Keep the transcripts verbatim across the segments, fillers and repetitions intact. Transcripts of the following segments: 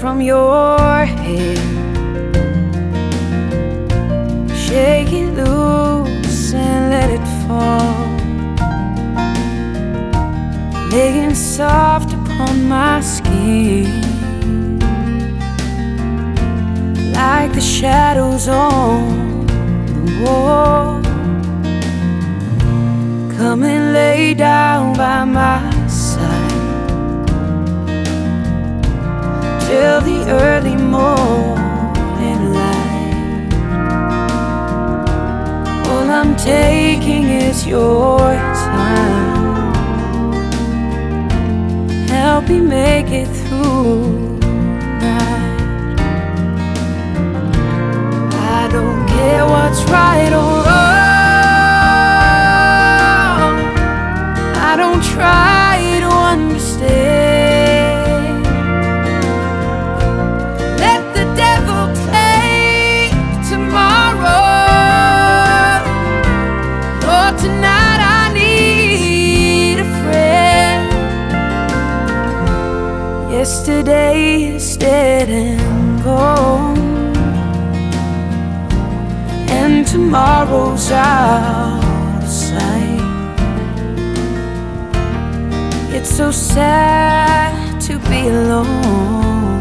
from your head. Shake it loose and let it fall, laying soft upon my skin, like the shadows on the wall. Come and lay down by my side till the early morning light. All I'm taking is your time. Help me make it through the night. I don't care what's right or wrong. I don't try to understand. Let the devil take tomorrow. Lord, tonight I need a friend. Yesterday is dead and gone, and tomorrow's out of sight. It's so sad to be alone.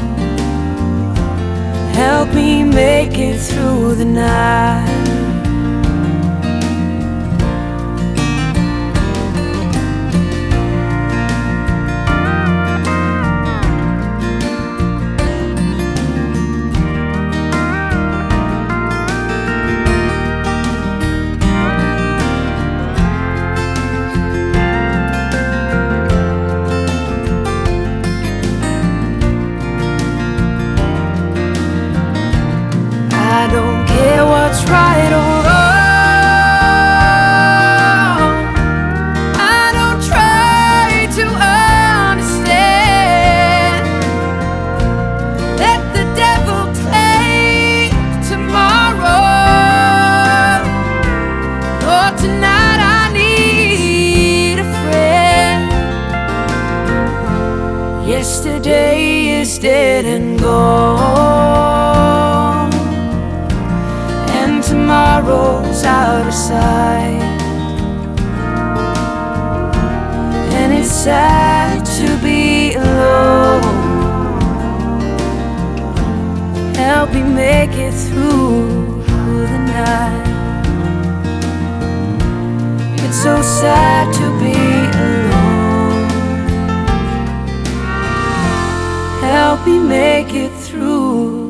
Help me make it through the night. I don't care what's right or wrong. I don't try to understand. Let the devil take tomorrow. Lord, tonight I need a friend. Yesterday is dead and gone, tomorrow's out of sight. And it's sad to be alone. Help me make it through the night. It's so sad to be alone. Help me make it through